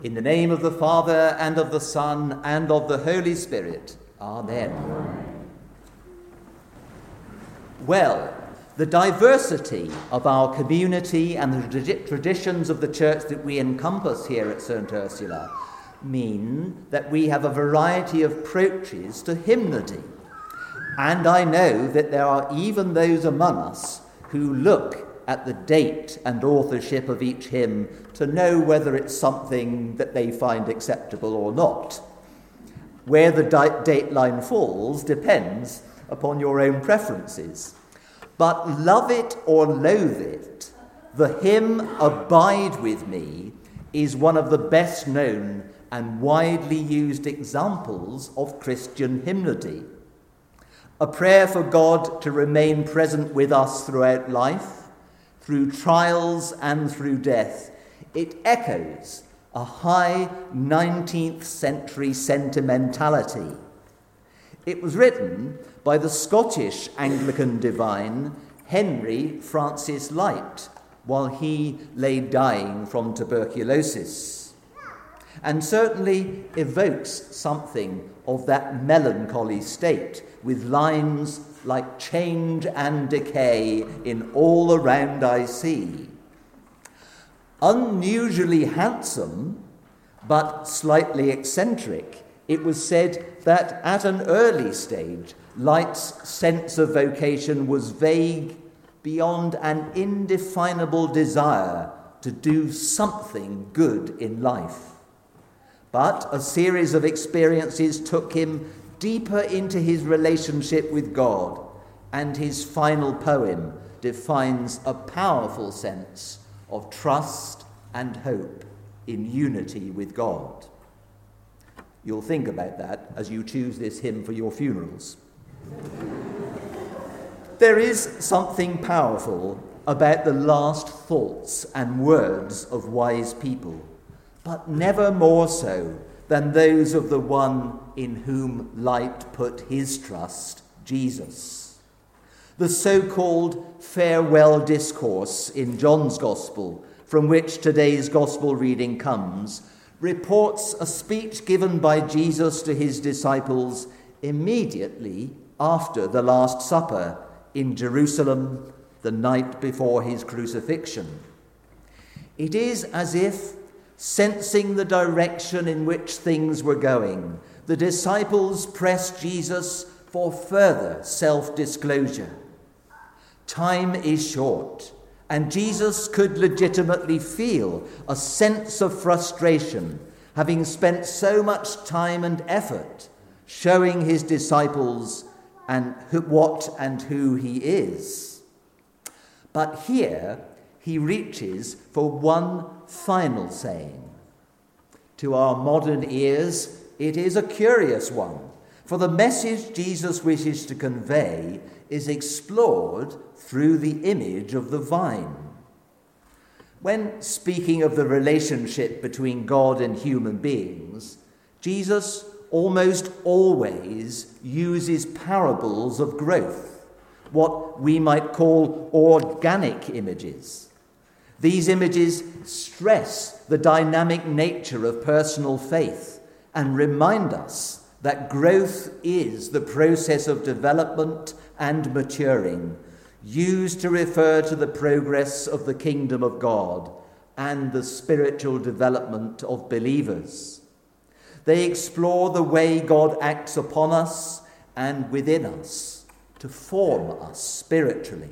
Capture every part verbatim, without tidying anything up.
In the name of the Father, and of the Son, and of the Holy Spirit. Amen. Amen. Well, the diversity of our community and the traditions of the church that we encompass here at Saint Ursula mean that we have a variety of approaches to hymnody. And I know that there are even those among us who look at the date and authorship of each hymn to know whether it's something that they find acceptable or not. Where the di- date line falls depends upon your own preferences. But love it or loathe it, the hymn Abide With Me is one of the best known and widely used examples of Christian hymnody. A prayer for God to remain present with us throughout life, through trials and through death. It echoes a high nineteenth century sentimentality. It was written by the Scottish Anglican divine Henry Francis Lyte while he lay dying from tuberculosis, and certainly evokes something of that melancholy state with lines like change and decay in all around I see. Unusually handsome, but slightly eccentric, it was said that at an early stage, Lyte's sense of vocation was vague beyond an indefinable desire to do something good in life. But a series of experiences took him deeper into his relationship with God, and his final poem defines a powerful sense of trust and hope in unity with God. You'll think about that as you choose this hymn for your funerals. There is something powerful about the last thoughts and words of wise people, but never more so than those of the one in whom Lyte put his trust, Jesus. The so-called farewell discourse in John's Gospel, from which today's Gospel reading comes, reports a speech given by Jesus to his disciples immediately after the Last Supper in Jerusalem the night before his crucifixion. It is as if, sensing the direction in which things were going, the disciples pressed Jesus for further self-disclosure. Time is short, and Jesus could legitimately feel a sense of frustration, having spent so much time and effort showing his disciples and who, what and who he is. But here he reaches for one final saying. To our modern ears, it is a curious one, for the message Jesus wishes to convey is explored through the image of the vine. When speaking of the relationship between God and human beings, Jesus almost always uses parables of growth, what we might call organic images. These images stress the dynamic nature of personal faith and remind us that growth is the process of development and maturing, used to refer to the progress of the kingdom of God and the spiritual development of believers. They explore the way God acts upon us and within us to form us spiritually.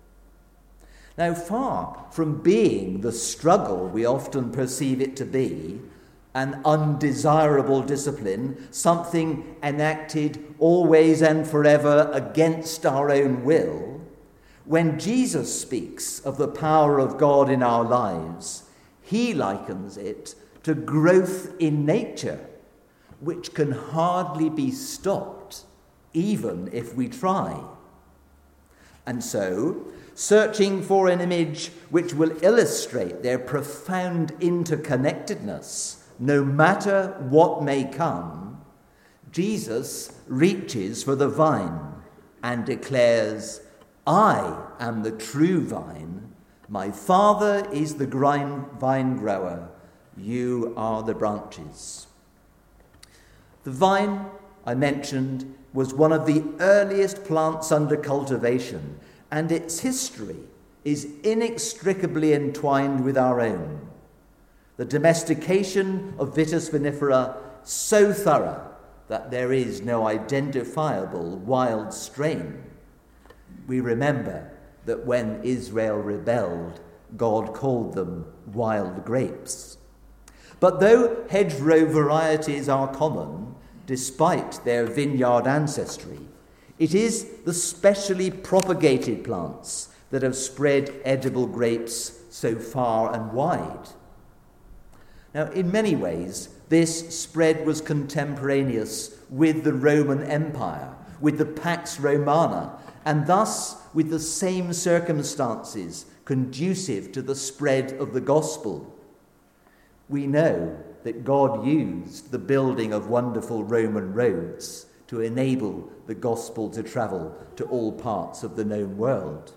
Now, far from being the struggle we often perceive it to be, an undesirable discipline, something enacted always and forever against our own will, when Jesus speaks of the power of God in our lives, he likens it to growth in nature, which can hardly be stopped, even if we try. And so, searching for an image which will illustrate their profound interconnectedness, no matter what may come, Jesus reaches for the vine and declares, "I am the true vine, my Father is the vine grower, You are the branches. The vine, I mentioned, was one of the earliest plants under cultivation, and its history is inextricably entwined with our own. The domestication of Vitis vinifera so thorough that there is no identifiable wild strain. We remember that when Israel rebelled, God called them wild grapes. But though hedgerow varieties are common, despite their vineyard ancestry, it is the specially propagated plants that have spread edible grapes so far and wide. Now, in many ways, this spread was contemporaneous with the Roman Empire, with the Pax Romana, and thus with the same circumstances conducive to the spread of the gospel. We know that God used the building of wonderful Roman roads to enable the gospel to travel to all parts of the known world.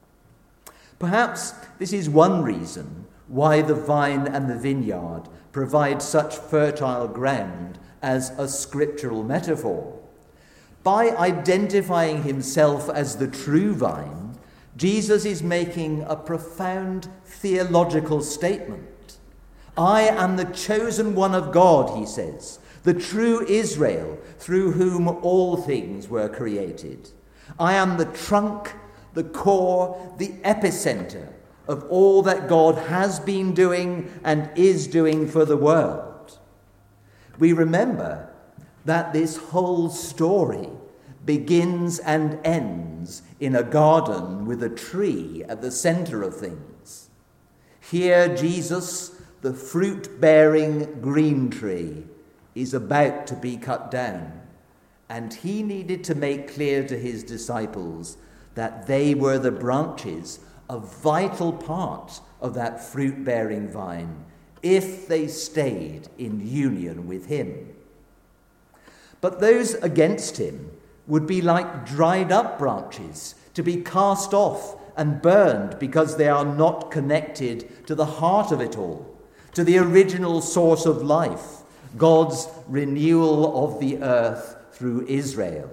Perhaps this is one reason why the vine and the vineyard provide such fertile ground as a scriptural metaphor. By identifying himself as the true vine, Jesus is making a profound theological statement. I am the chosen one of God, he says, the true Israel, through whom all things were created. I am the trunk, the core, the epicenter of all that God has been doing and is doing for the world. We remember that this whole story begins and ends in a garden with a tree at the center of things. Here, Jesus, the fruit-bearing green tree, is about to be cut down, and he needed to make clear to his disciples that they were the branches, a vital part of that fruit-bearing vine, if they stayed in union with him. But those against him would be like dried up branches, to be cast off and burned because they are not connected to the heart of it all, to the original source of life, God's renewal of the earth through Israel.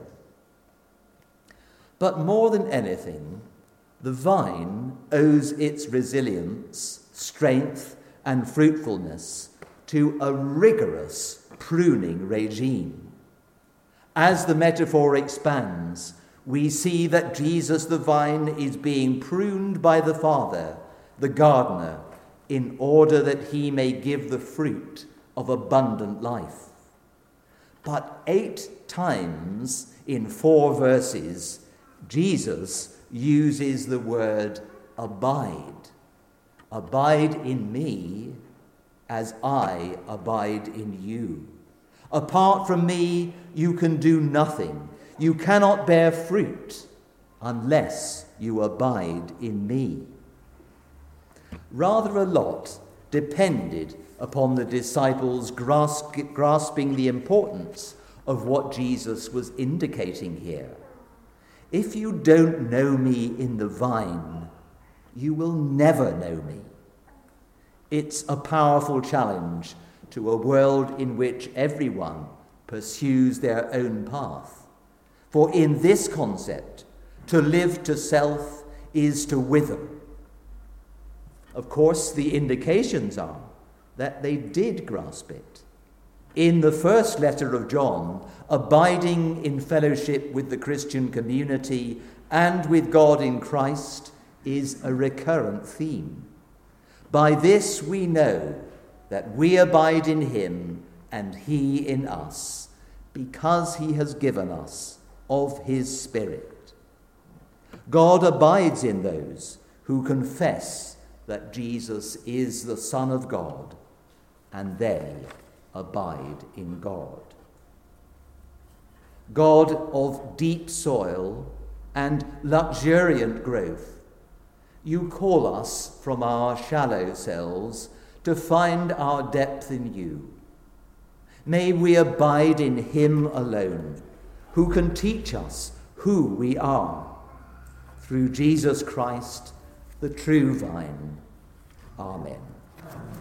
But more than anything, the vine owes its resilience, strength, and fruitfulness to a rigorous pruning regime. As the metaphor expands, we see that Jesus the vine is being pruned by the Father, the gardener, in order that he may give the fruit of abundant life. But eight times in four verses, Jesus uses the word abide. Abide in me as I abide in you. Apart from me, you can do nothing. You cannot bear fruit unless you abide in me. Rather a lot depended upon the disciples grasp, grasping the importance of what Jesus was indicating here. If you don't know me in the vine, you will never know me. It's a powerful challenge to a world in which everyone pursues their own path. For in this concept, to live to self is to wither. Of course, the indications are that they did grasp it. In the first letter of John, abiding in fellowship with the Christian community and with God in Christ is a recurrent theme. By this we know that we abide in him and he in us, because he has given us of his Spirit. God abides in those who confess that Jesus is the Son of God, and they abide in God. God of deep soil and luxuriant growth, you call us from our shallow selves to find our depth in you. May we abide in him alone, who can teach us who we are. Through Jesus Christ, the true vine. Amen.